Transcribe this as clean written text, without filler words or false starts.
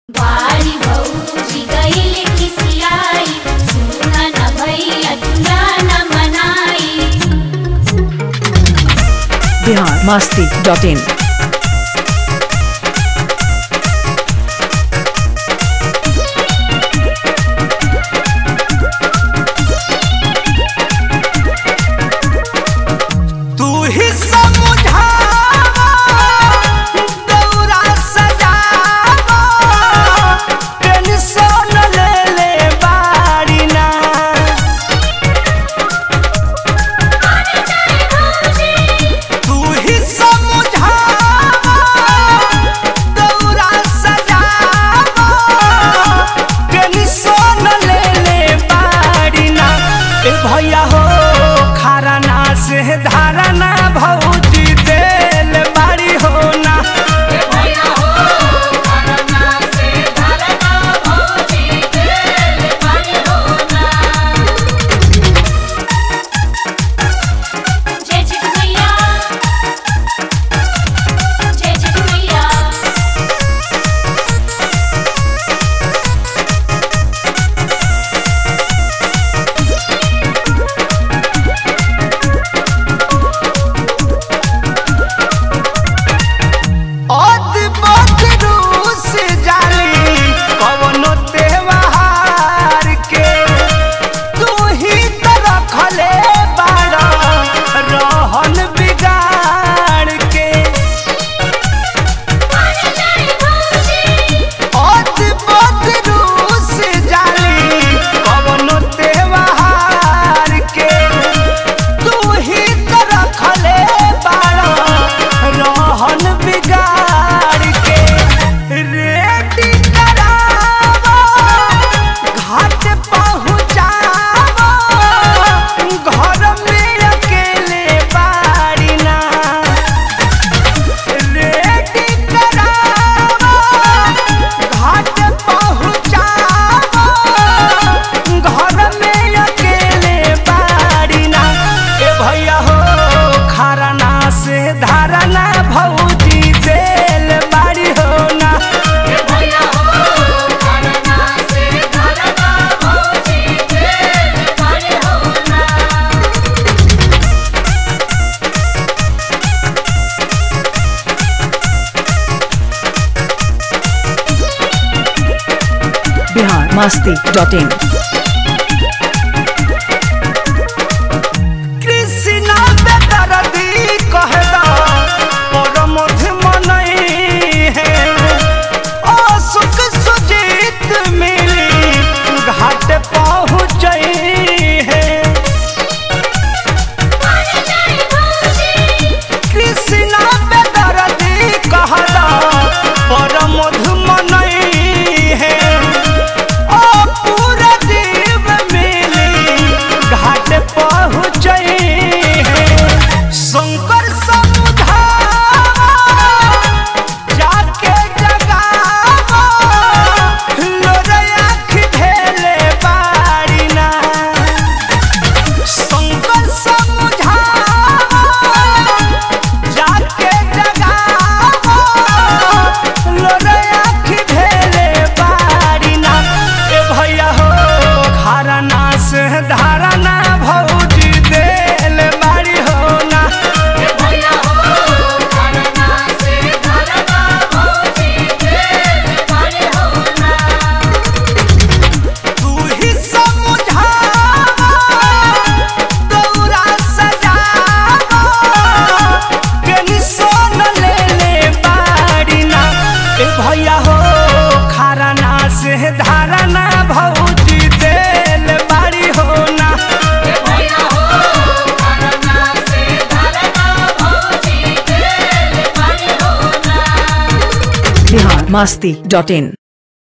बारी भौजी गइल खिसियाई, सुना न भैया चूल्हा न मनाई। biharmasti.in भैया हो खरना से धारना भौजी देल बारी हो ना। भैया हो खरना से धारना भौजी देल बारी हो ना। जय छठ मैया, जय छठ मैया। धारना भौजी देल बारी हो ना। भैया हो खरना से धारना भौजी देल बारी हो ना। biharmasti.in धारना भौजी देल बारी हो ना। भैया हो खरना से धारना भौजी देल बारी हो ना। तू ही समझा दौरा सजावा टेंशन ले ले बारी ना। भैया हो खरना से धारना भौजी देल बारी हो ना। भैया हो खरना से धारना भौजी देल बारी हो ना। biharmasti.in